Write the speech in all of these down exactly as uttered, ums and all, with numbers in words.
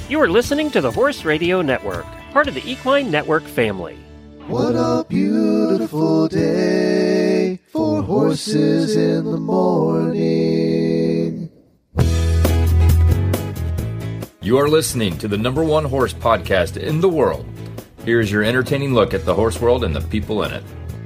You are listening to the Horse Radio Network, part of the Equine Network family. What a beautiful day for horses in the morning. You are listening to the number one horse podcast in the world. Here's your entertaining look at the horse world and the people in it.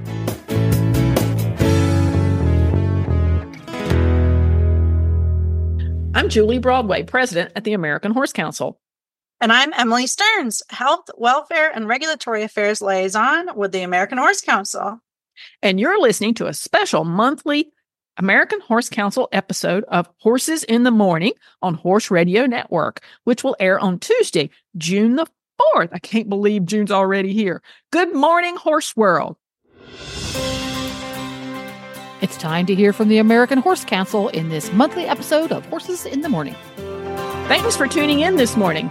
I'm Julie Broadway, president at the American Horse Council. And I'm Emily Stearns, Health, Welfare, and Regulatory Affairs Liaison with the American Horse Council. And you're listening to a special monthly American Horse Council episode of Horses in the Morning on Horse Radio Network, which will air on Tuesday, June the fourth. I can't believe June's already here. Good morning, Horse World. It's time to hear from the American Horse Council in this monthly episode of Horses in the Morning. Thanks for tuning in this morning.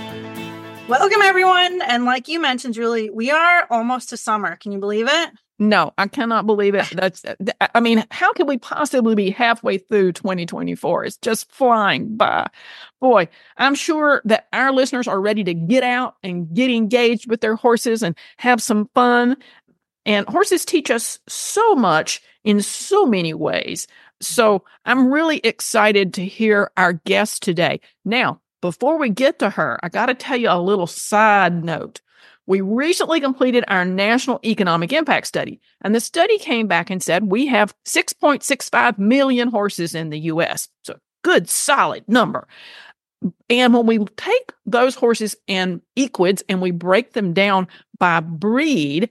Welcome, everyone. And like you mentioned, Julie, we are almost to summer. Can you believe it? No, I cannot believe it. That's, I mean, how can we possibly be halfway through twenty twenty-four? It's just flying by. Boy, I'm sure that our listeners are ready to get out and get engaged with their horses and have some fun. And horses teach us so much in so many ways. So I'm really excited to hear our guest today. Now, before we get to her, I got to tell you a little side note. We recently completed our National Economic Impact Study, and the study came back and said we have six point six five million horses in the U S. So good, solid number. And when we take those horses and equids and we break them down by breed,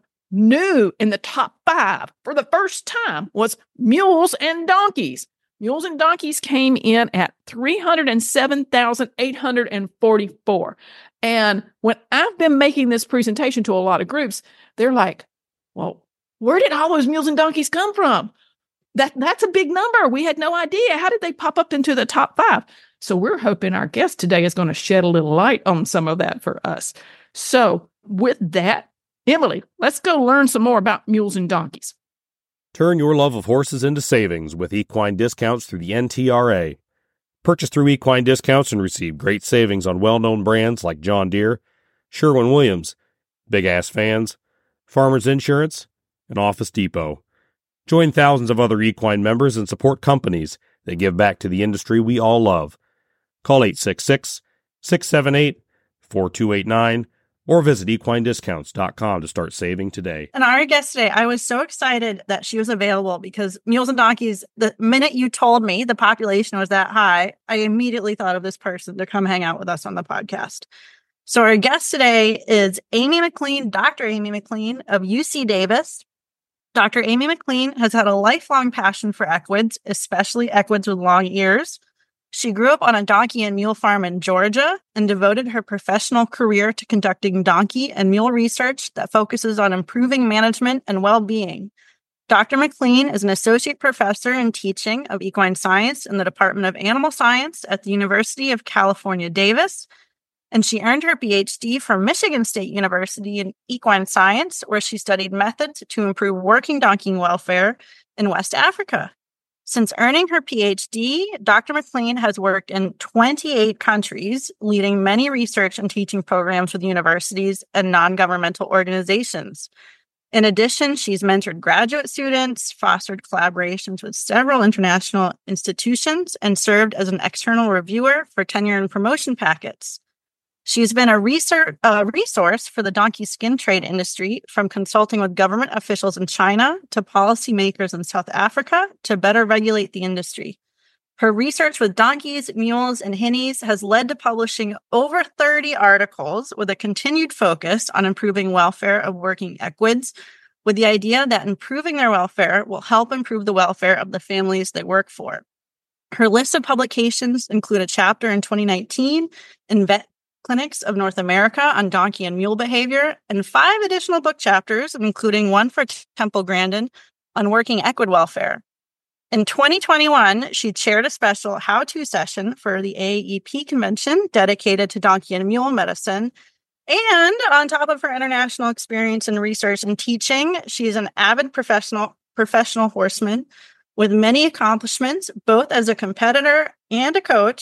new in the top five for the first time was mules and donkeys. Mules and donkeys came in at three hundred seven thousand eight hundred forty-four. And when I've been making this presentation to a lot of groups, they're like, well, where did all those mules and donkeys come from? That That's a big number. We had no idea. How did they pop up into the top five? So we're hoping our guest today is going to shed a little light on some of that for us. So with that, Emily, let's go learn some more about mules and donkeys. Turn your love of horses into savings with equine discounts through the N T R A. Purchase through equine discounts and receive great savings on well-known brands like John Deere, Sherwin-Williams, Big Ass Fans, Farmers Insurance, and Office Depot. Join thousands of other equine members and support companies that give back to the industry we all love. Call eight six six, six seven eight, four two eight nine or visit equine discounts dot com to start saving today. And our guest today, I was so excited that she was available because mules and donkeys, the minute you told me the population was that high, I immediately thought of this person to come hang out with us on the podcast. So our guest today is Amy McLean, Doctor Amy McLean of U C Davis. Doctor Amy McLean has had a lifelong passion for equids, especially equids with long ears. She grew up on a donkey and mule farm in Georgia and devoted her professional career to conducting donkey and mule research that focuses on improving management and well-being. Doctor McLean is an associate professor in teaching of equine science in the Department of Animal Science at the University of California, Davis, and she earned her P H D from Michigan State University in equine science, where she studied methods to improve working donkey welfare in West Africa. Since earning her P H D, Doctor McLean has worked in twenty-eight countries, leading many research and teaching programs with universities and non-governmental organizations. In addition, she's mentored graduate students, fostered collaborations with several international institutions, and served as an external reviewer for tenure and promotion packets. She's been a research, uh, resource for the donkey skin trade industry, from consulting with government officials in China to policymakers in South Africa to better regulate the industry. Her research with donkeys, mules, and hinnies has led to publishing over thirty articles with a continued focus on improving welfare of working equids, with the idea that improving their welfare will help improve the welfare of the families they work for. Her list of publications include a chapter in twenty nineteen in Vet Clinics of North America on donkey and mule behavior, and five additional book chapters, including one for Temple Grandin on working equid welfare. In twenty twenty-one, she chaired a special how-to session for the A A E P convention dedicated to donkey and mule medicine. And on top of her international experience in research and teaching, she's an avid professional professional horseman with many accomplishments, both as a competitor and a coach,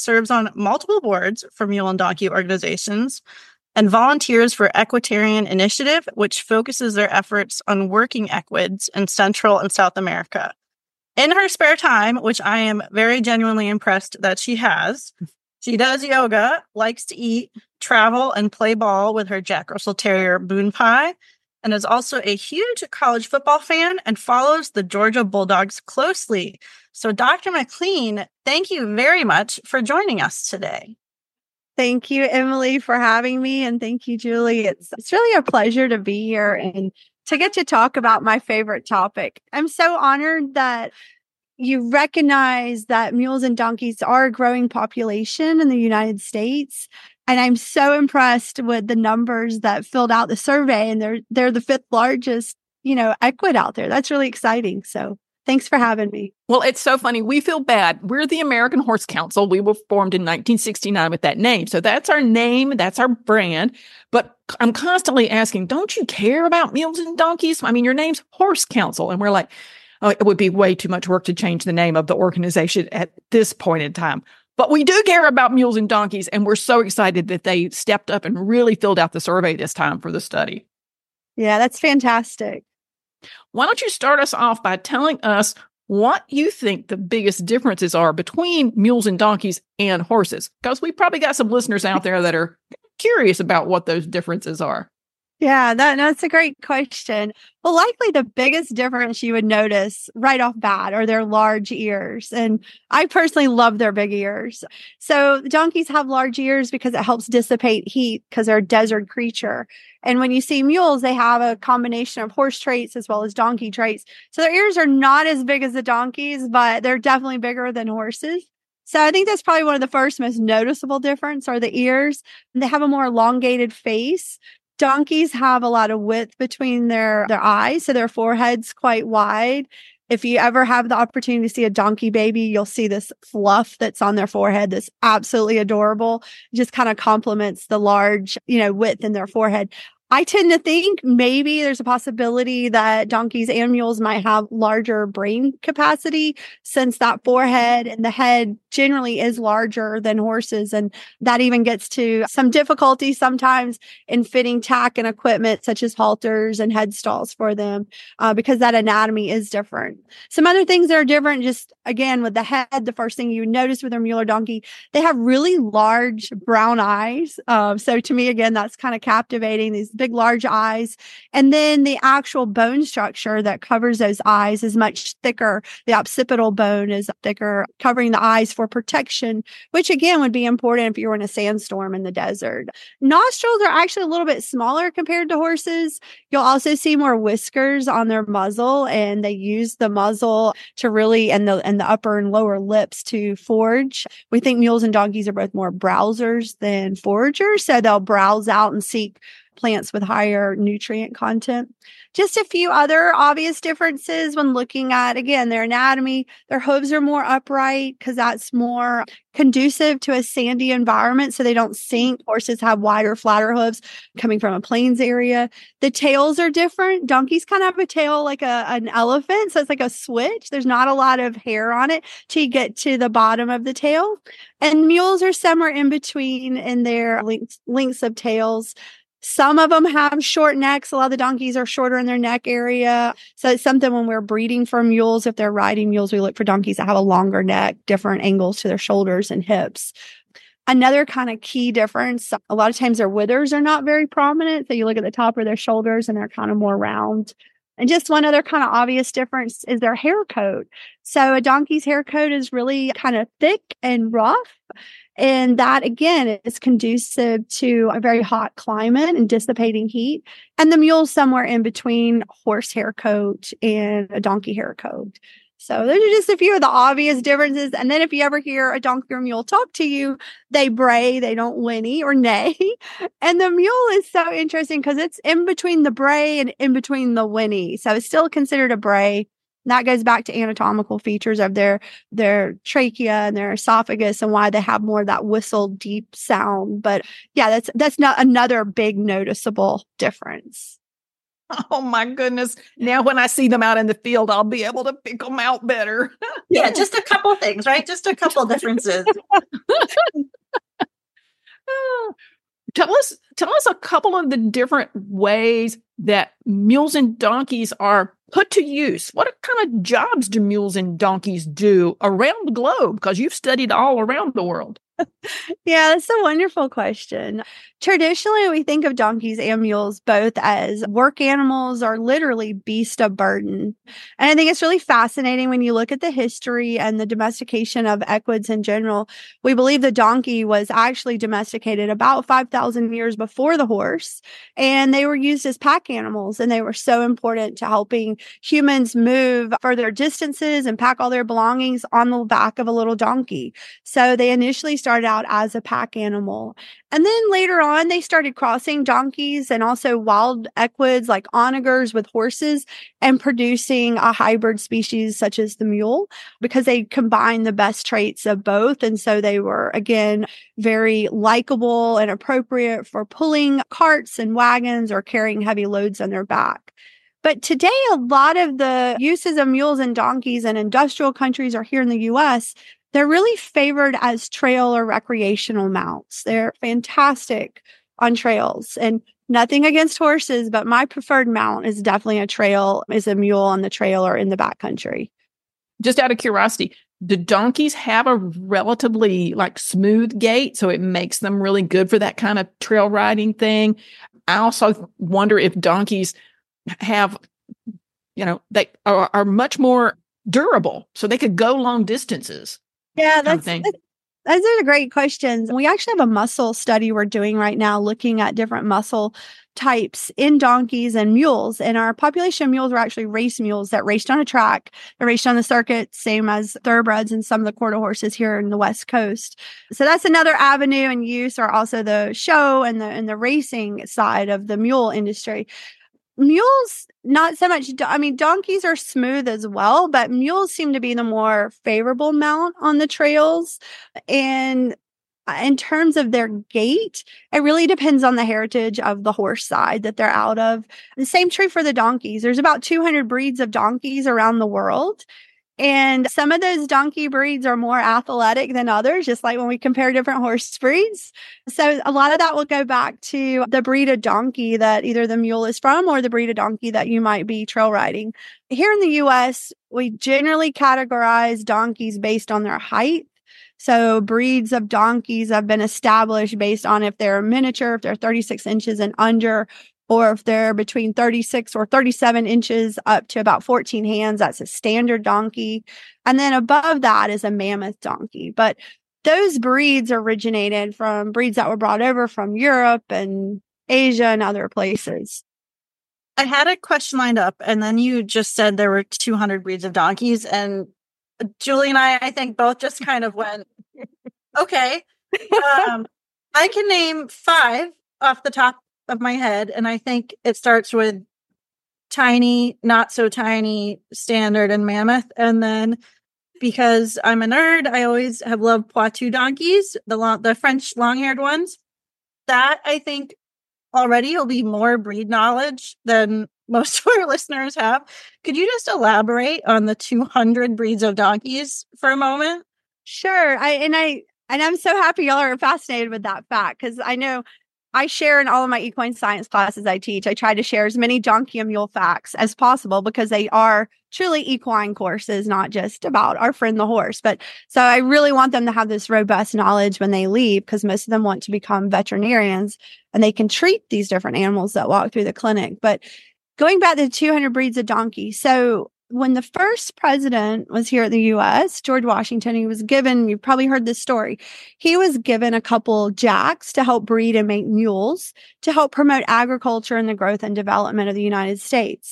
serves on multiple boards for mule and donkey organizations, and volunteers for Equitarian Initiative, which focuses their efforts on working equids in Central and South America. In her spare time, which I am very genuinely impressed that she has, she does yoga, likes to eat, travel, and play ball with her Jack Russell Terrier Boone Pie, and is also a huge college football fan and follows the Georgia Bulldogs closely. So, Doctor McLean, thank you very much for joining us today. Thank you, Emily, for having me. And thank you, Julie. It's, it's really a pleasure to be here and to get to talk about my favorite topic. I'm so honored that you recognize that mules and donkeys are a growing population in the United States. And I'm so impressed with the numbers that filled out the survey. And they're they're the fifth largest, you know, equid out there. That's really exciting. So thanks for having me. Well, it's so funny. We feel bad. We're the American Horse Council. We were formed in nineteen sixty-nine with that name. So that's our name. That's our brand. But I'm constantly asking, don't you care about mules and donkeys? I mean, your name's Horse Council. And we're like, oh, it would be way too much work to change the name of the organization at this point in time. But we do care about mules and donkeys. And we're so excited that they stepped up and really filled out the survey this time for the study. Yeah, that's fantastic. Why don't you start us off by telling us what you think the biggest differences are between mules and donkeys and horses? Because we probably got some listeners out there that are curious about what those differences are. Yeah, that, that's a great question. Well, likely the biggest difference you would notice right off bat are their large ears. And I personally love their big ears. So donkeys have large ears because it helps dissipate heat because they're a desert creature. And when you see mules, they have a combination of horse traits as well as donkey traits. So their ears are not as big as the donkeys, but they're definitely bigger than horses. So I think that's probably one of the first most noticeable difference are the ears. They have a more elongated face. Donkeys have a lot of width between their, their eyes, so their forehead's quite wide. If you ever have the opportunity to see a donkey baby, you'll see this fluff that's on their forehead that's absolutely adorable. It just kind of complements the large, you know, width in their forehead. I tend to think maybe there's a possibility that donkeys and mules might have larger brain capacity since that forehead and the head generally is larger than horses. And that even gets to some difficulty sometimes in fitting tack and equipment such as halters and headstalls for them uh, because that anatomy is different. Some other things that are different, just again, with the head, the first thing you notice with a mule or donkey, they have really large brown eyes. Um, so to me, again, that's kind of captivating. These big, large eyes. And then the actual bone structure that covers those eyes is much thicker. The occipital bone is thicker, covering the eyes for protection, which again would be important if you were in a sandstorm in the desert. Nostrils are actually a little bit smaller compared to horses. You'll also see more whiskers on their muzzle, and they use the muzzle to really, and the, and the upper and lower lips to forage. We think mules and donkeys are both more browsers than foragers. So they'll browse out and seek plants with higher nutrient content. Just a few other obvious differences when looking at, again, their anatomy. Their hooves are more upright because that's more conducive to a sandy environment so they don't sink. Horses have wider, flatter hooves coming from a plains area. The tails are different. Donkeys kind of have a tail like a, an elephant, so it's like a switch. There's not a lot of hair on it till you get to the bottom of the tail. And mules are somewhere in between in their lengths, lengths of tails. Some of them have short necks. A lot of the donkeys are shorter in their neck area. So it's something when we're breeding for mules, if they're riding mules, we look for donkeys that have a longer neck, different angles to their shoulders and hips. Another kind of key difference, a lot of times their withers are not very prominent. So you look at the top of their shoulders and they're kind of more round. And just one other kind of obvious difference is their hair coat. So a donkey's hair coat is really kind of thick and rough. And that, again, is conducive to a very hot climate and dissipating heat. And the mule's somewhere in between horse hair coat and a donkey hair coat. So those are just a few of the obvious differences. And then if you ever hear a donkey or mule talk to you, they bray, they don't whinny or neigh. And the mule is so interesting because it's in between the bray and in between the whinny. So it's still considered a bray. That goes back to anatomical features of their, their trachea and their esophagus and why they have more of that whistle deep sound. But yeah, that's, that's not another big noticeable difference. Oh my goodness. Now when I see them out in the field, I'll be able to pick them out better. Yeah, just a couple things, right? Just a couple differences. Tell us, tell us a couple of the different ways that mules and donkeys are put to use. What kind of jobs do mules and donkeys do around the globe? Because you've studied all around the world. Yeah, that's a wonderful question. Traditionally, we think of donkeys and mules both as work animals or literally beasts of burden. And I think it's really fascinating when you look at the history and the domestication of equids in general. We believe the donkey was actually domesticated about five thousand years before the horse, and they were used as pack animals, and they were so important to helping humans move further distances and pack all their belongings on the back of a little donkey. So they initially started out as a pack animal. And then later on, they started crossing donkeys and also wild equids like onagers with horses and producing a hybrid species such as the mule because they combined the best traits of both. And so they were, again, very likable and appropriate for pulling carts and wagons or carrying heavy loads on their back. But today, a lot of the uses of mules and donkeys in industrial countries or here in the U S, they're really favored as trail or recreational mounts. They're fantastic on trails, and nothing against horses, but my preferred mount is definitely a trail, is a mule on the trail or in the backcountry. Just out of curiosity, do donkeys have a relatively like smooth gait, so it makes them really good for that kind of trail riding thing? I also wonder if donkeys have, you know, they are, are much more durable, so they could go long distances. Yeah, that's, that's those are great questions. We actually have a muscle study we're doing right now looking at different muscle types in donkeys and mules. And our population of mules were actually race mules that raced on a track. They raced on the circuit, same as thoroughbreds and some of the quarter horses here in the West Coast. So that's another avenue and use, or also the show and the and the racing side of the mule industry. Mules, not so much. I mean, donkeys are smooth as well, but mules seem to be the more favorable mount on the trails. And in terms of their gait, it really depends on the heritage of the horse side that they're out of. The same true for the donkeys. There's about two hundred breeds of donkeys around the world. And some of those donkey breeds are more athletic than others, just like when we compare different horse breeds. So a lot of that will go back to the breed of donkey that either the mule is from or the breed of donkey that you might be trail riding. Here in the U S, we generally categorize donkeys based on their height. So breeds of donkeys have been established based on if they're miniature, if they're thirty-six inches and under, or if they're between thirty-six or thirty-seven inches up to about fourteen hands, that's a standard donkey. And then above that is a mammoth donkey. But those breeds originated from breeds that were brought over from Europe and Asia and other places. I had a question lined up, and then you just said there were two hundred breeds of donkeys. And Julie and I, I think, both just kind of went, okay. Um, I can name five off the top of my head, and I think it starts with tiny, not so tiny, standard, and mammoth. And then because I'm a nerd, I always have loved Poitou donkeys, the long, the French long-haired ones. That I think already will be more breed knowledge than most of our listeners have. Could you just elaborate on the two hundred breeds of donkeys for a moment? Sure. I and I and I'm so happy y'all are fascinated with that fact, because I know I share in all of my equine science classes I teach. I try to share as many donkey and mule facts as possible because they are truly equine courses, not just about our friend the horse. But so I really want them to have this robust knowledge when they leave, because most of them want to become veterinarians and they can treat these different animals that walk through the clinic. But going back to the two hundred breeds of donkey. So when the first president was here at the U S, George Washington, he was given, you've probably heard this story, he was given a couple jacks to help breed and make mules to help promote agriculture and the growth and development of the United States.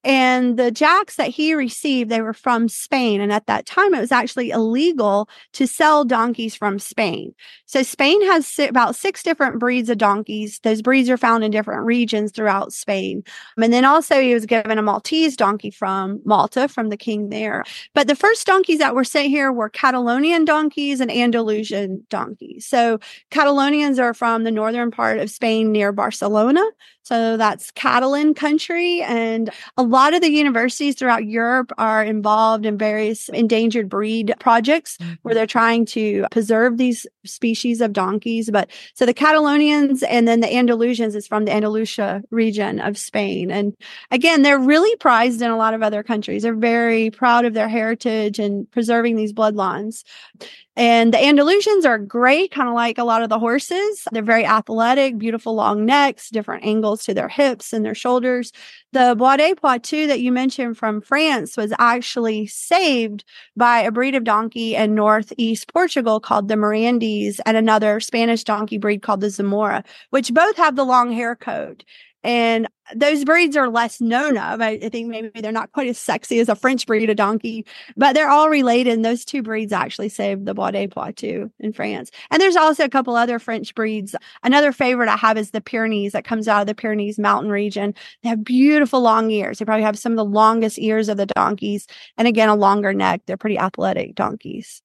And the jacks that he received, they were from Spain. And at that time, it was actually illegal to sell donkeys from Spain. So Spain has si- about six different breeds of donkeys. Those breeds are found in different regions throughout Spain. And then also he was given a Maltese donkey from Malta, from the king there. But the first donkeys that were sent here were Catalonian donkeys and Andalusian donkeys. So Catalonians are from the northern part of Spain near Barcelona. So that's Catalan country. And a lot of the universities throughout Europe are involved in various endangered breed projects mm-hmm. where they're trying to preserve these species of donkeys. But so the Catalonians and then the Andalusians is from the Andalusia region of Spain. And again, they're really prized in a lot of other countries. They're very proud of their heritage and preserving these bloodlines. And the Andalusians are great, kind of like a lot of the horses. They're very athletic, beautiful long necks, different angles to their hips and their shoulders. The Bois de Poitou that you mentioned from France was actually saved by a breed of donkey in northeast Portugal called the Mirandese and another Spanish donkey breed called the Zamora, which both have the long hair code. And those breeds are less known of. I, I think maybe they're not quite as sexy as a French breed of donkey, but they're all related. And those two breeds actually saved the Bois de Poitou in France. And there's also a couple other French breeds. Another favorite I have is the Pyrenees that comes out of the Pyrenees mountain region. They have beautiful long ears. They probably have some of the longest ears of the donkeys. And again, a longer neck. They're pretty athletic donkeys.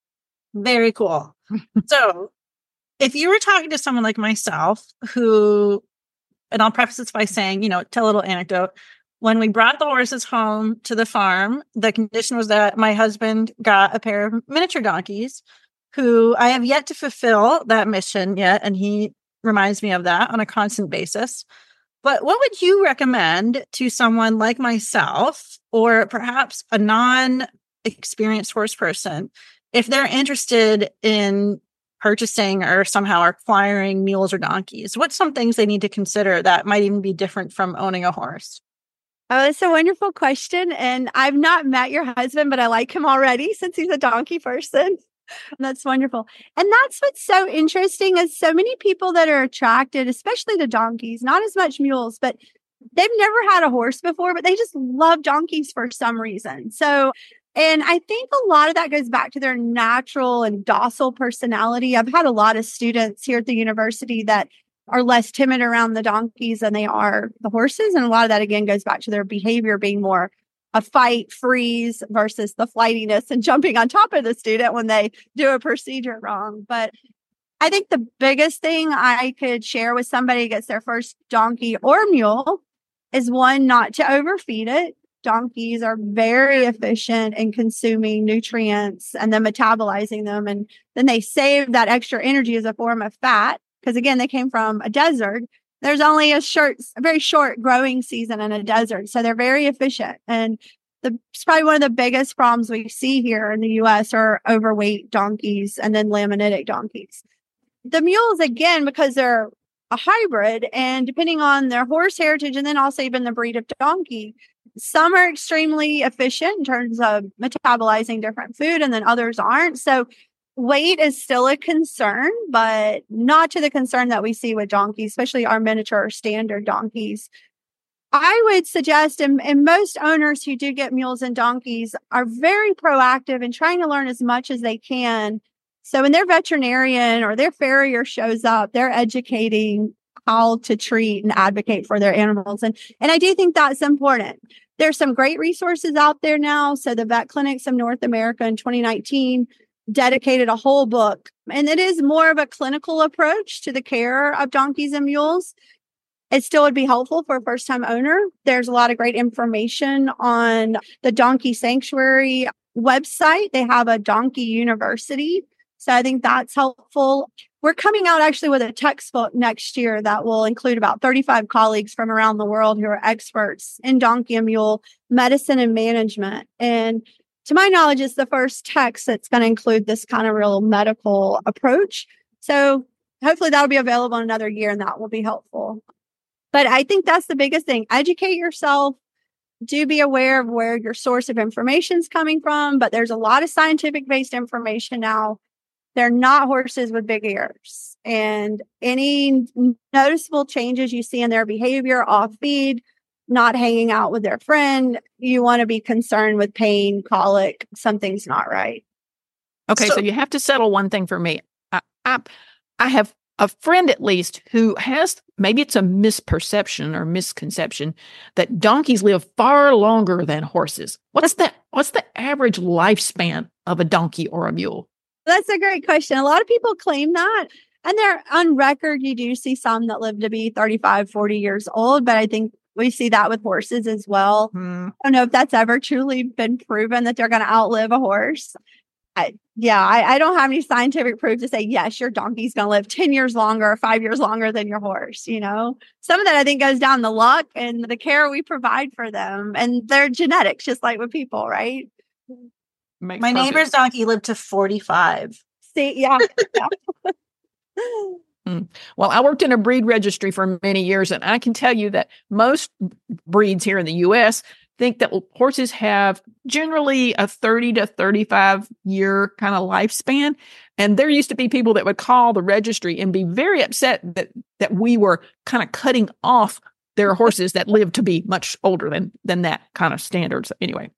Very cool. So if you were talking to someone like myself who, and I'll preface this by saying, you know, tell a little anecdote. When we brought the horses home to the farm, the condition was that my husband got a pair of miniature donkeys who I have yet to fulfill that mission yet. And he reminds me of that on a constant basis. But what would you recommend to someone like myself, or perhaps a non-experienced horse person, if they're interested in purchasing or somehow acquiring mules or donkeys? What's some things they need to consider that might even be different from owning a horse? Oh, it's a wonderful question. And I've not met your husband, but I like him already since he's a donkey person. That's wonderful. And that's what's so interesting is so many people that are attracted, especially to donkeys, not as much mules, but they've never had a horse before, but they just love donkeys for some reason. So And I think a lot of that goes back to their natural and docile personality. I've had a lot of students here at the university that are less timid around the donkeys than they are the horses. And a lot of that, again, goes back to their behavior being more a fight, freeze versus the flightiness and jumping on top of the student when they do a procedure wrong. But I think the biggest thing I could share with somebody who gets their first donkey or mule is, one, not to overfeed it. Donkeys are very efficient in consuming nutrients and then metabolizing them. And then they save that extra energy as a form of fat. Because again, they came from a desert. There's only a short, a very short growing season in a desert. So they're very efficient. And the, it's probably one of the biggest problems we see here in the U S are overweight donkeys and then laminitic donkeys. The mules, again, because they're a hybrid and depending on their horse heritage and then also even the breed of donkey, some are extremely efficient in terms of metabolizing different food and then others aren't. So weight is still a concern, but not to the concern that we see with donkeys, especially our miniature or standard donkeys. I would suggest, and, and most owners who do get mules and donkeys are very proactive in trying to learn as much as they can. So when their veterinarian or their farrier shows up, they're educating how to treat and advocate for their animals. And, and I do think that's important. There's some great resources out there now. So the Vet Clinics of North America in twenty nineteen dedicated a whole book, and it is more of a clinical approach to the care of donkeys and mules. It still would be helpful for a first-time owner. There's a lot of great information on the Donkey Sanctuary website. They have a donkey university. So I think that's helpful. We're coming out actually with a textbook next year that will include about thirty-five colleagues from around the world who are experts in donkey and mule medicine and management. And to my knowledge, it's the first text that's going to include this kind of real medical approach. So hopefully that'll be available in another year and that will be helpful. But I think that's the biggest thing. Educate yourself. Do be aware of where your source of information is coming from. But there's a lot of scientific-based information now. They're not horses with big ears. And any noticeable changes you see in their behavior off feed, not hanging out with their friend. You want to be concerned with pain, colic, something's not right. Okay, so, So- you have to settle one thing for me. I, I, I have a friend at least who has, maybe it's a misperception or misconception, that donkeys live far longer than horses. What's the what's the average lifespan of a donkey or a mule? That's a great question. A lot of people claim that. And they're on record. You do see some that live to be thirty-five, forty years old, but I think we see that with horses as well. Hmm. I don't know if that's ever truly been proven that they're going to outlive a horse. I, yeah, I, I don't have any scientific proof to say, yes, your donkey's going to live ten years longer or five years longer than your horse. You know, some of that I think goes down the luck and the care we provide for them and their genetics, just like with people, right? Makes My perfect- neighbor's donkey lived to forty-five. See, yeah. yeah. Well, I worked in a breed registry for many years, and I can tell you that most breeds here in the U S think that horses have generally a thirty to thirty-five year kind of lifespan. And there used to be people that would call the registry and be very upset that, that we were kind of cutting off their horses that lived to be much older than, than that kind of standards. Anyway,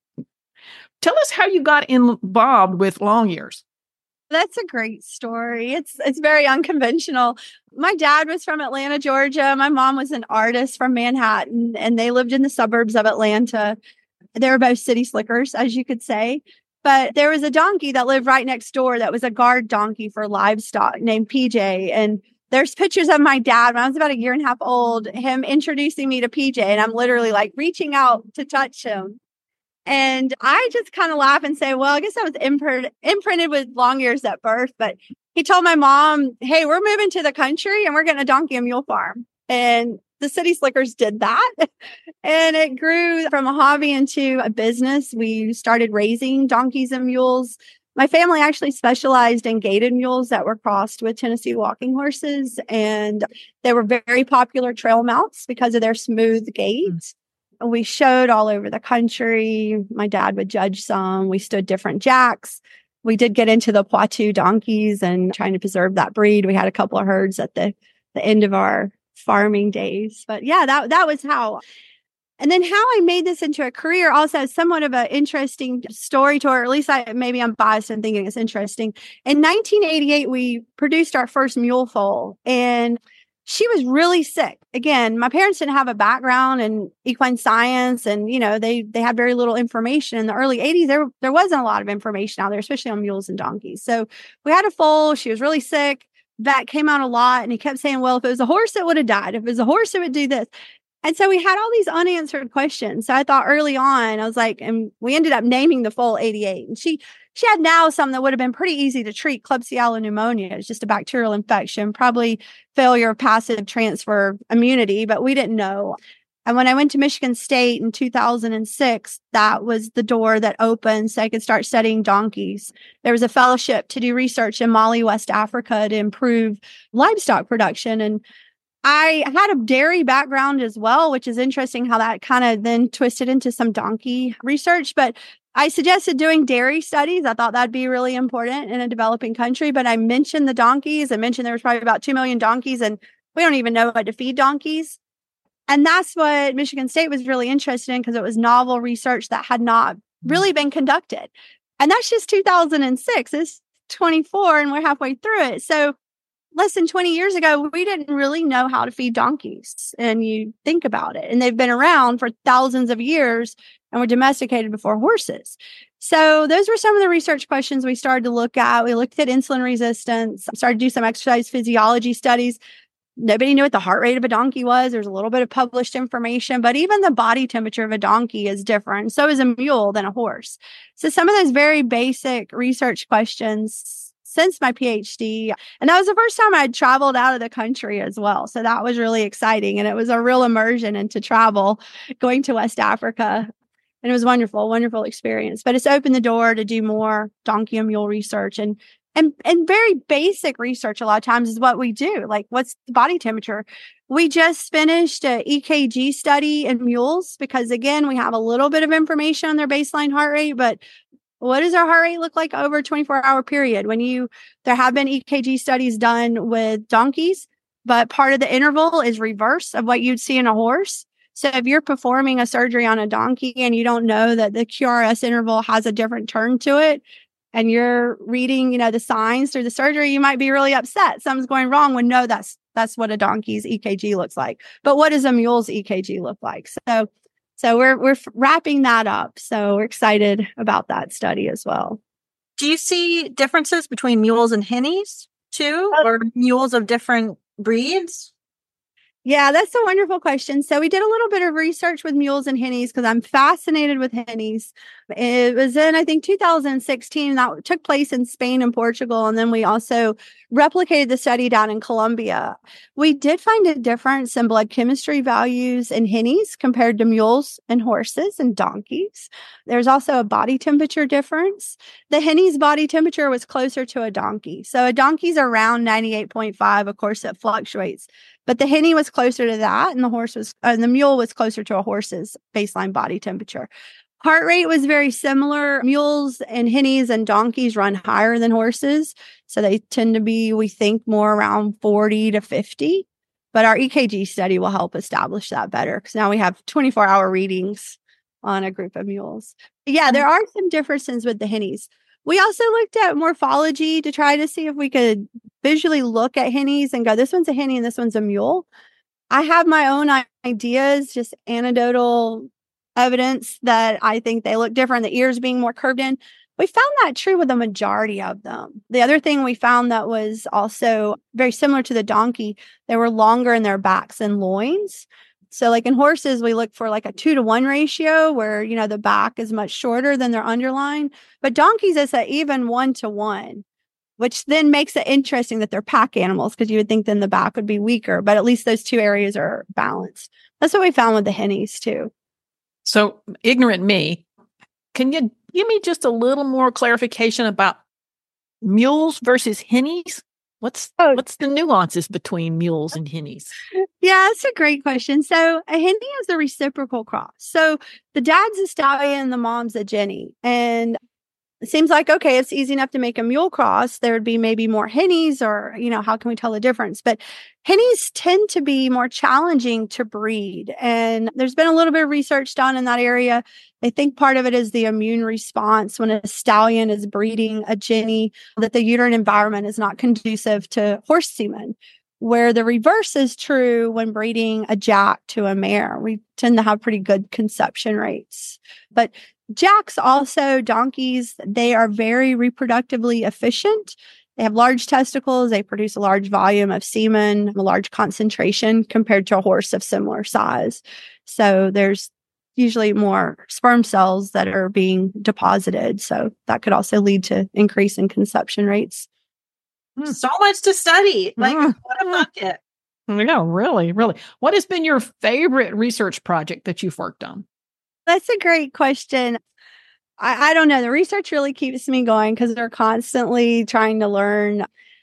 tell us how you got involved with long ears. That's a great story. It's it's very unconventional. My dad was from Atlanta, Georgia. My mom was an artist from Manhattan, and they lived in the suburbs of Atlanta. They were both city slickers, as you could say. But there was a donkey that lived right next door that was a guard donkey for livestock named P J. And there's pictures of my dad when I was about a year and a half old, him introducing me to P J. And I'm literally like reaching out to touch him. And I just kind of laugh and say, well, I guess I was imprint- imprinted with long ears at birth. But he told my mom, hey, we're moving to the country and we're getting a donkey and mule farm. And the city slickers did that. And it grew from a hobby into a business. We started raising donkeys and mules. My family actually specialized in gaited mules that were crossed with Tennessee walking horses. And they were very popular trail mounts because of their smooth gait. Mm. We showed all over the country. My dad would judge some. We stood different jacks. We did get into the Poitou donkeys and trying to preserve that breed. We had a couple of herds at the, the end of our farming days. But yeah, that that was how. And then how I made this into a career also is somewhat of an interesting story to her. Or at least I maybe I'm biased in thinking it's interesting. In nineteen eighty-eight, we produced our first mule foal, and she was really sick. Again, my parents didn't have a background in equine science, and you know they they had very little information. In the early eighties, there there wasn't a lot of information out there, especially on mules and donkeys. So we had a foal. She was really sick. Vet came out a lot, and he kept saying, "Well, if it was a horse, it would have died. If it was a horse, it would do this." And so we had all these unanswered questions. So I thought early on, I was like, and we ended up naming the foal eighty-eight. And she she had now something that would have been pretty easy to treat, Klebsiella pneumonia. It's just a bacterial infection, probably failure of passive transfer immunity, but we didn't know. And when I went to Michigan State in two thousand six, that was the door that opened so I could start studying donkeys. There was a fellowship to do research in Mali, West Africa to improve livestock production. And I had a dairy background as well, which is interesting how that kind of then twisted into some donkey research. But I suggested doing dairy studies. I thought that'd be really important in a developing country. But I mentioned the donkeys. I mentioned there was probably about two million donkeys, and we don't even know what to feed donkeys. And that's what Michigan State was really interested in because it was novel research that had not really been conducted. And that's just two thousand six. It's twenty-four and we're halfway through it. So less than twenty years ago, we didn't really know how to feed donkeys. And you think about it. And they've been around for thousands of years and were domesticated before horses. So those were some of the research questions we started to look at. We looked at insulin resistance, started to do some exercise physiology studies. Nobody knew what the heart rate of a donkey was. There's a little bit of published information, but even the body temperature of a donkey is different. So is a mule than a horse. So some of those very basic research questions since my PhD. And that was the first time I'd traveled out of the country as well. So that was really exciting. And it was a real immersion into travel, going to West Africa. And it was wonderful, wonderful experience. But it's opened the door to do more donkey and mule research. And and and very basic research a lot of times is what we do. Like, what's the body temperature? We just finished a E K G study in mules because, again, we have a little bit of information on their baseline heart rate, but what does our heart rate look like over a twenty-four hour period? When you, there have been E K G studies done with donkeys, but part of the interval is reverse of what you'd see in a horse. So if you're performing a surgery on a donkey and you don't know that the Q R S interval has a different turn to it, and you're reading, you know, the signs through the surgery, you might be really upset. Something's going wrong when no, that's that's what a donkey's E K G looks like. But what does a mule's E K G look like? So so we're we're wrapping that up. So we're excited about that study as well. Do you see differences between mules and hinnies too, or mules of different breeds? Yeah, that's a wonderful question. So we did a little bit of research with mules and hinnies because I'm fascinated with hinnies. It was in, I think, two thousand sixteen. That took place in Spain and Portugal. And then we also replicated the study down in Colombia. We did find a difference in blood chemistry values in hinnies compared to mules and horses and donkeys. There's also a body temperature difference. The hinny's body temperature was closer to a donkey. So a donkey's around ninety-eight point five. Of course, it fluctuates. But the hinny was closer to that, and the horse was, uh, and the mule was closer to a horse's baseline body temperature. Heart rate was very similar. Mules and hinnies and donkeys run higher than horses. So they tend to be, we think, more around forty to fifty. But our E K G study will help establish that better because now we have twenty-four hour readings on a group of mules. Yeah, there are some differences with the hinnies. We also looked at morphology to try to see if we could visually look at hinnies and go, this one's a hinny and this one's a mule. I have my own ideas, just anecdotal evidence that I think they look different, the ears being more curved in. We found that true with the majority of them. The other thing we found that was also very similar to the donkey, they were longer in their backs and loins. So like in horses, we look for like a two to one ratio where, you know, the back is much shorter than their underline. But donkeys, it's an even one to one, which then makes it interesting that they're pack animals because you would think then the back would be weaker. But at least those two areas are balanced. That's what we found with the hinnies too. So ignorant me, can you give me just a little more clarification about mules versus hinnies? What's oh. what's the nuances between mules and hinnies? Yeah, that's a great question. So a hinny is a reciprocal cross. So the dad's a stallion and the mom's a jenny. And it seems like, okay, it's easy enough to make a mule cross. There would be maybe more hinnies or, you know, how can we tell the difference? But hinnies tend to be more challenging to breed. And there's been a little bit of research done in that area. They think part of it is the immune response when a stallion is breeding a jenny, that the uterine environment is not conducive to horse semen, where the reverse is true when breeding a jack to a mare. We tend to have pretty good conception rates. But jacks also, donkeys, they are very reproductively efficient. They have large testicles. They produce a large volume of semen, a large concentration compared to a horse of similar size. So there's usually more sperm cells that are being deposited. So that could also lead to increase in conception rates. So much to study. Like, mm. what a bucket. Yeah, really, really. What has been your favorite research project that you've worked on? That's a great question. I, I don't know. The research really keeps me going because they're constantly trying to learn.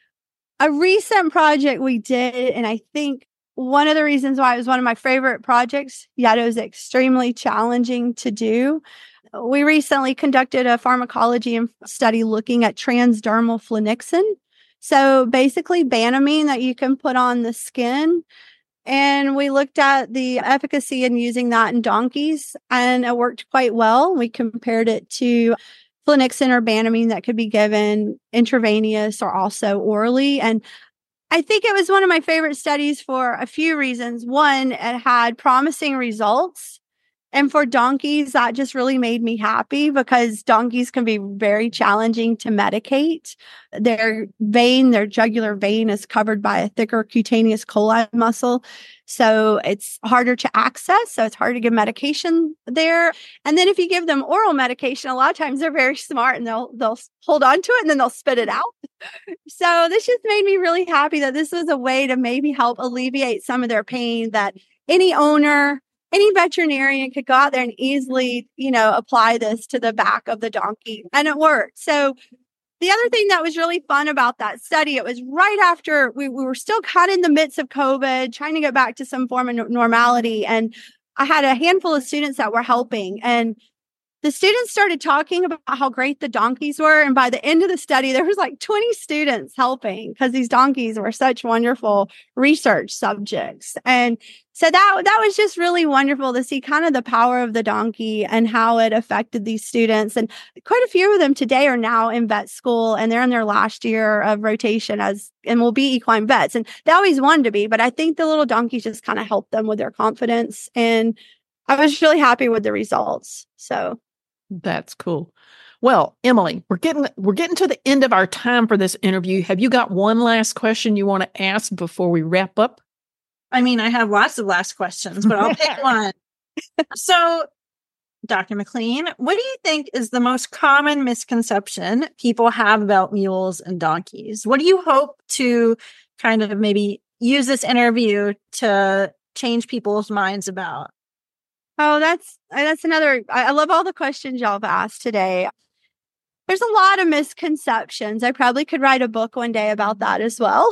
A recent project we did, and I think one of the reasons why it was one of my favorite projects, yet it was extremely challenging to do. We recently conducted a pharmacology study looking at transdermal flunixin. So basically Banamine that you can put on the skin. And we looked at the efficacy in using that in donkeys, and it worked quite well. We compared it to flunixin or Banamine that could be given intravenous or also orally. And I think it was one of my favorite studies for a few reasons. One, it had promising results. And for donkeys, that just really made me happy because donkeys can be very challenging to medicate. Their vein, their jugular vein is covered by a thicker cutaneous colli muscle. So it's harder to access. So it's hard to give medication there. And then if you give them oral medication, a lot of times they're very smart and they'll they'll hold on to it and then they'll spit it out. So this just made me really happy that this was a way to maybe help alleviate some of their pain, that any owner, any veterinarian could go out there and easily, you know, apply this to the back of the donkey. And it worked. So the other thing that was really fun about that study, it was right after we, we were still kind of in the midst of COVID, trying to get back to some form of normality. And I had a handful of students that were helping. And the students started talking about how great the donkeys were. And by the end of the study, there was like twenty students helping because these donkeys were such wonderful research subjects. And so that, that was just really wonderful to see kind of the power of the donkey and how it affected these students. And quite a few of them today are now in vet school, and they're in their last year of rotation as, and will be equine vets. And they always wanted to be, but I think the little donkeys just kind of helped them with their confidence. And I was really happy with the results. So that's cool. Well, Emily, we're getting we're getting to the end of our time for this interview. Have you got one last question you want to ask before we wrap up? I mean, I have lots of last questions, but I'll pick one. So, Doctor McLean, what do you think is the most common misconception people have about mules and donkeys? What do you hope to kind of maybe use this interview to change people's minds about? Oh, that's that's another. I, I love all the questions y'all have asked today. There's a lot of misconceptions. I probably could write a book one day about that as well.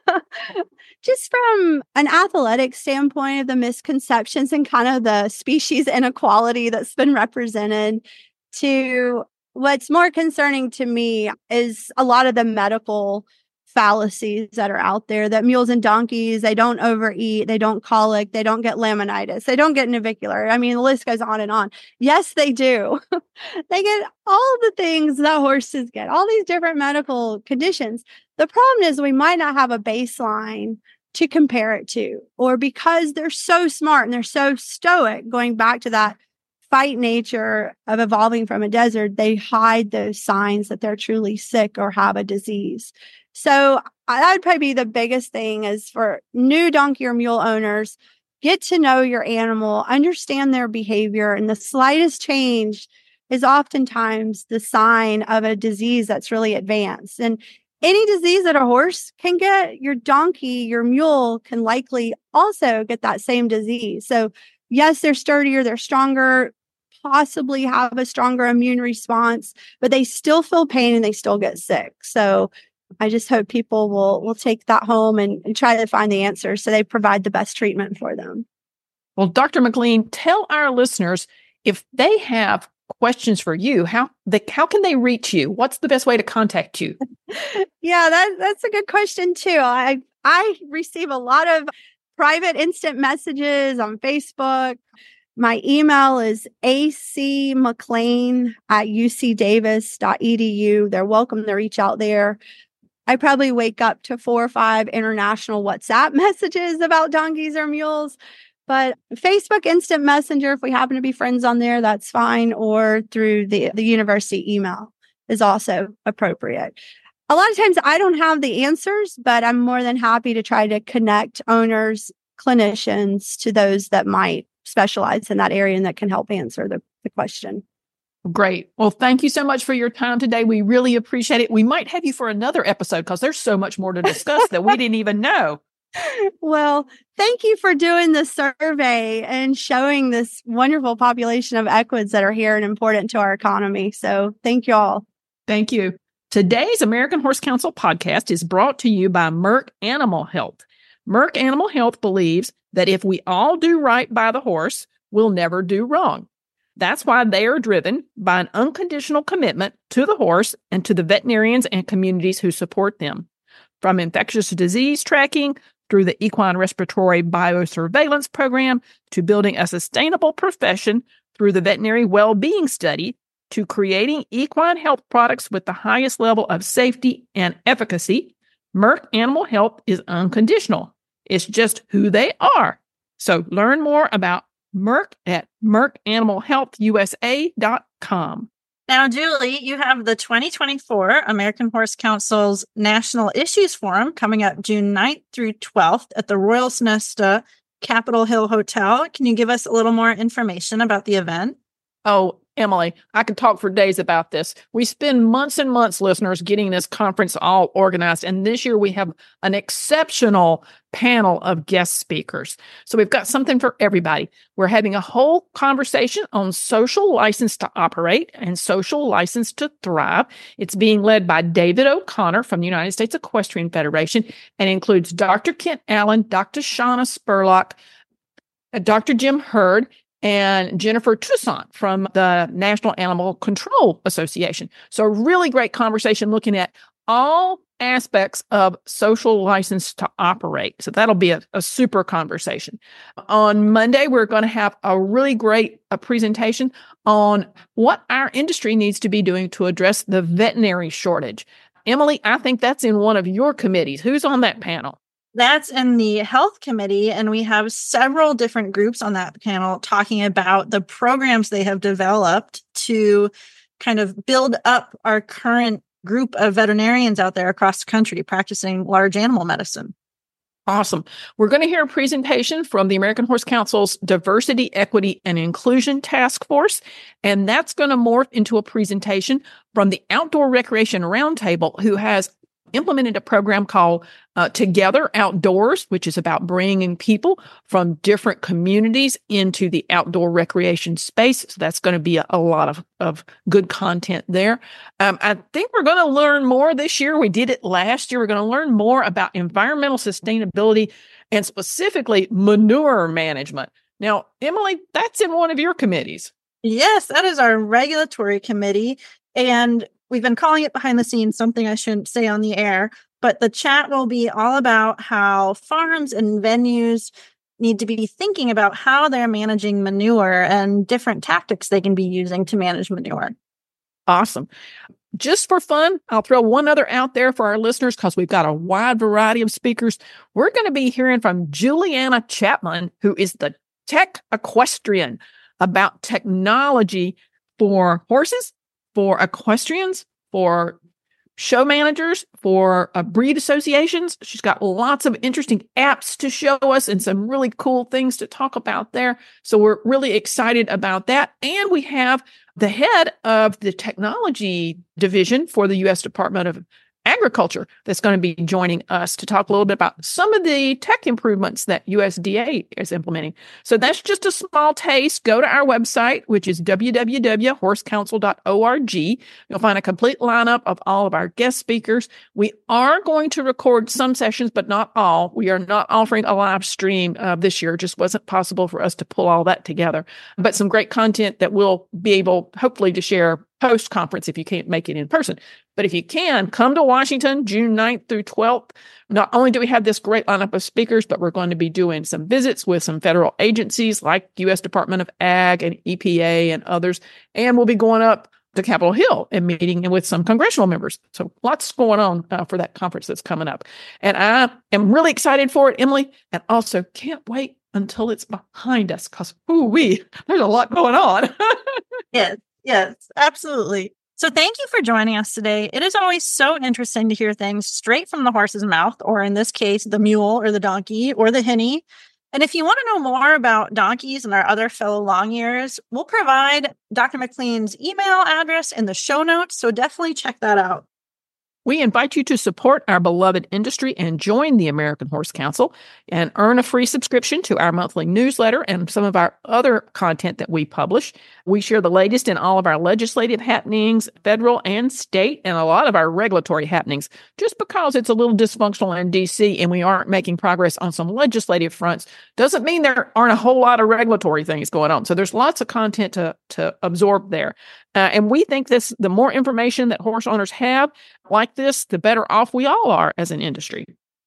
Just from an athletic standpoint of the misconceptions and kind of the species inequality that's been represented, to what's more concerning to me is a lot of the medical fallacies that are out there, that mules and donkeys, they don't overeat, they don't colic, they don't get laminitis, they don't get navicular. I mean, the list goes on and on. Yes, they do. They get all the things that horses get, all these different medical conditions. The problem is we might not have a baseline to compare it to, or because they're so smart and they're so stoic, going back to that fight nature of evolving from a desert, they hide those signs that they're truly sick or have a disease. So that would probably be the biggest thing is for new donkey or mule owners, get to know your animal, understand their behavior, and the slightest change is oftentimes the sign of a disease that's really advanced. And any disease that a horse can get, your donkey, your mule can likely also get that same disease. So yes, they're sturdier, they're stronger, possibly have a stronger immune response, but they still feel pain and they still get sick. So I just hope people will will take that home and, and try to find the answers so they provide the best treatment for them. Well, Doctor McLean, tell our listeners if they have questions for you, how they, how can they reach you? What's the best way to contact you? Yeah, that, that's a good question too. I I receive a lot of private instant messages on Facebook. My email is acmclean at u c davis dot e d u. They're welcome to reach out there. I probably wake up to four or five international WhatsApp messages about donkeys or mules, but Facebook Instant Messenger, if we happen to be friends on there, that's fine. Or through the, the university email is also appropriate. A lot of times I don't have the answers, but I'm more than happy to try to connect owners, clinicians to those that might specialize in that area and that can help answer the, the question. Great. Well, thank you so much for your time today. We really appreciate it. We might have you for another episode because there's so much more to discuss that we didn't even know. Well, thank you for doing the survey and showing this wonderful population of equids that are here and important to our economy. So thank you all. Thank you. Today's American Horse Council podcast is brought to you by Merck Animal Health. Merck Animal Health believes that if we all do right by the horse, we'll never do wrong. That's why they are driven by an unconditional commitment to the horse and to the veterinarians and communities who support them. From infectious disease tracking through the equine respiratory biosurveillance program to building a sustainable profession through the veterinary well-being study to creating equine health products with the highest level of safety and efficacy, Merck Animal Health is unconditional. It's just who they are. So learn more about Merck at merck animal health u s a dot com. Now, Julie, you have the twenty twenty-four American Horse Council's National Issues Forum coming up June ninth through twelfth at the Royal Sonesta Capitol Hill Hotel. Can you give us a little more information about the event? Oh, Emily, I could talk for days about this. We spend months and months, listeners, getting this conference all organized. And this year we have an exceptional panel of guest speakers. So we've got something for everybody. We're having a whole conversation on social license to operate and social license to thrive. It's being led by David O'Connor from the United States Equestrian Federation and includes Doctor Kent Allen, Doctor Shauna Spurlock, Doctor Jim Hurd, and Jennifer Toussaint from the National Animal Control Association. So a really great conversation looking at all aspects of social license to operate. So that'll be a, a super conversation. On Monday, we're going to have a really great a presentation on what our industry needs to be doing to address the veterinary shortage. Emily, I think that's in one of your committees. Who's on that panel? That's in the health committee, and we have several different groups on that panel talking about the programs they have developed to kind of build up our current group of veterinarians out there across the country practicing large animal medicine. Awesome. We're going to hear a presentation from the American Horse Council's Diversity, Equity, and Inclusion Task Force, and that's going to morph into a presentation from the Outdoor Recreation Roundtable, who has implemented a program called uh, Together Outdoors, which is about bringing people from different communities into the outdoor recreation space. So that's going to be a, a lot of, of good content there. Um, I think we're going to learn more this year. We did it last year. We're going to learn more about environmental sustainability and specifically manure management. Now, Emily, that's in one of your committees. Yes, that is our regulatory committee. And we've been calling it behind the scenes, something I shouldn't say on the air, but the chat will be all about how farms and venues need to be thinking about how they're managing manure and different tactics they can be using to manage manure. Awesome. Just for fun, I'll throw one other out there for our listeners because we've got a wide variety of speakers. We're going to be hearing from Juliana Chapman, who is the tech equestrian, about technology for horses, for equestrians, for show managers, for uh, breed associations. She's got lots of interesting apps to show us and some really cool things to talk about there. So we're really excited about that. And we have the head of the technology division for the U S Department of Agriculture that's going to be joining us to talk a little bit about some of the tech improvements that U S D A is implementing. So that's just a small taste. Go to our website, which is w w w dot horse council dot org. You'll find a complete lineup of all of our guest speakers. We are going to record some sessions, but not all. We are not offering a live stream uh, this year. It just wasn't possible for us to pull all that together. But some great content that we'll be able, hopefully, to share post-conference if you can't make it in person. But if you can, come to Washington, June ninth through twelfth. Not only do we have this great lineup of speakers, but we're going to be doing some visits with some federal agencies like U S Department of Ag and E P A and others. And we'll be going up to Capitol Hill and meeting with some congressional members. So lots going on uh, for that conference that's coming up. And I am really excited for it, Emily, and also can't wait until it's behind us because, ooh-wee, there's a lot going on. Yes. Yes, absolutely. So thank you for joining us today. It is always so interesting to hear things straight from the horse's mouth, or in this case, the mule or the donkey or the hinny. And if you want to know more about donkeys and our other fellow long ears, we'll provide Doctor McLean's email address in the show notes. So definitely check that out. We invite you to support our beloved industry and join the American Horse Council and earn a free subscription to our monthly newsletter and some of our other content that we publish. We share the latest in all of our legislative happenings, federal and state, and a lot of our regulatory happenings. Just because it's a little dysfunctional in D C and we aren't making progress on some legislative fronts doesn't mean there aren't a whole lot of regulatory things going on. So there's lots of content to, to absorb there. Uh, and we think this, the more information that horse owners have like this, the better off we all are as an industry.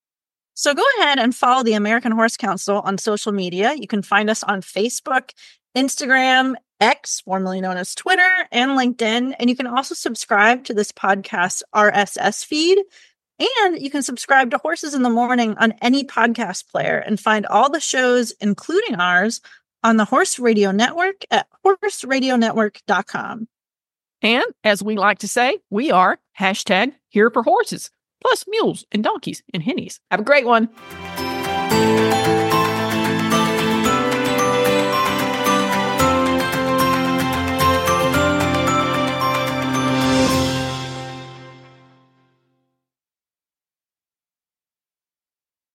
So go ahead and follow the American Horse Council on social media. You can find us on Facebook, Instagram, X, formerly known as Twitter, and LinkedIn. And you can also subscribe to this podcast R S S feed. And you can subscribe to Horses in the Morning on any podcast player and find all the shows, including ours, on the Horse Radio Network at horse radio network dot com. And as we like to say, we are hashtag here for horses, plus mules and donkeys and hinnies. Have a great one.